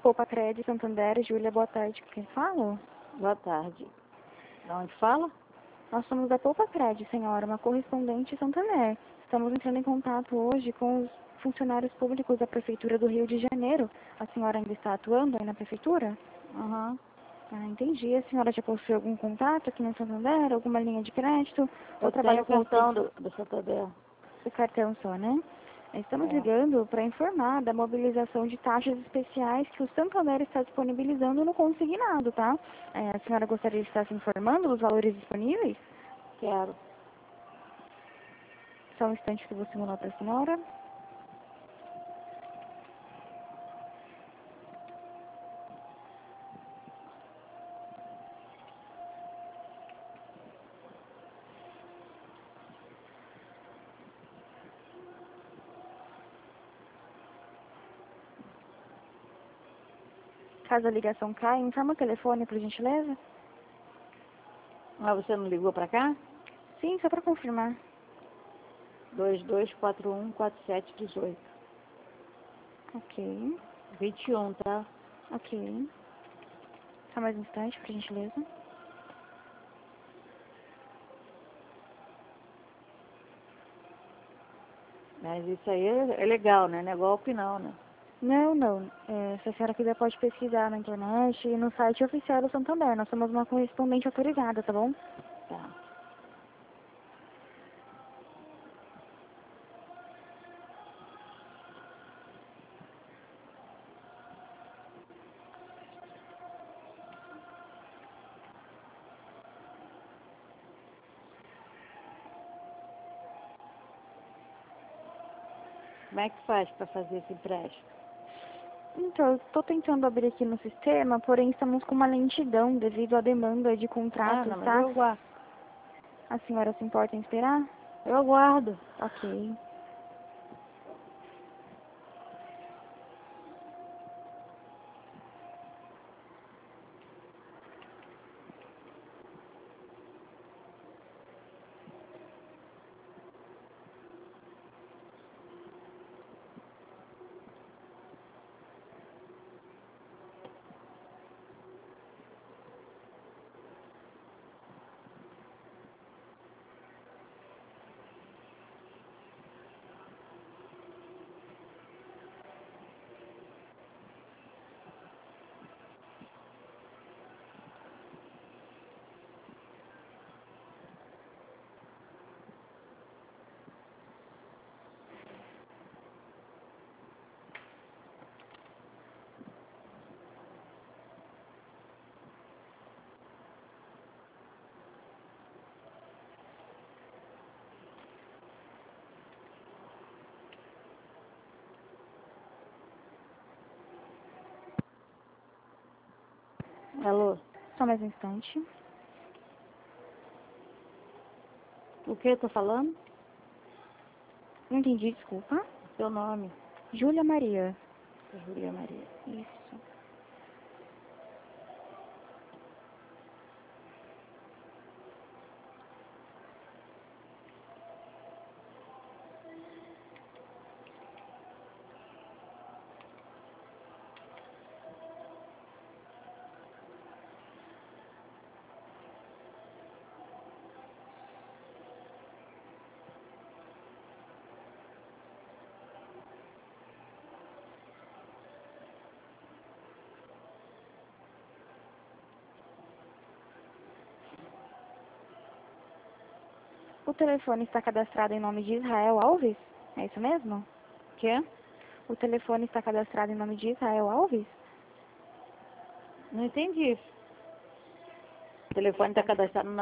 Poupa Crédito Santander, Júlia, boa tarde. Quem fala? Boa tarde. De onde fala? Nós somos da Poupa Crédito, senhora, uma correspondente Santander. Estamos entrando em contato hoje com os funcionários públicos da Prefeitura do Rio de Janeiro. A senhora ainda está atuando aí na Prefeitura? Uhum. Ah, entendi. A senhora já possui algum contato aqui no Santander? Alguma linha de crédito? Eu tenho o cartão do Santander. O cartão só, né? Estamos É. ligando para informar da mobilização de taxas especiais que o Santander está disponibilizando no consignado, tá? A senhora gostaria de estar se informando dos valores disponíveis? Quero. Só um instante que eu vou simular para a senhora. Caso a ligação caia, informa o telefone, por gentileza. Mas você não ligou pra cá? Sim, só para confirmar. 22414718. Ok, 21, tá? ok. Só mais um instante, por gentileza. Mas isso aí é legal, né? Não é golpe não, né? Não, não. Se a senhora quiser, pode pesquisar na internet e no site oficial do Santander. Nós somos uma correspondente autorizada, tá bom? Tá. Como é que faz para fazer esse empréstimo? Então, eu estou tentando abrir aqui no sistema, porém estamos com uma lentidão devido à demanda de contratos, Não, mas tá? eu aguardo. A senhora se importa em esperar? Eu aguardo. Ok. Alô? Só mais um instante. O que eu tô falando? Não entendi, desculpa. Seu nome. Júlia Maria. Júlia Maria. Isso. O telefone está cadastrado em nome de Israel Alves? É isso mesmo? Quê? O telefone está cadastrado em nome de Israel Alves? Não entendi. O telefone está cadastrado no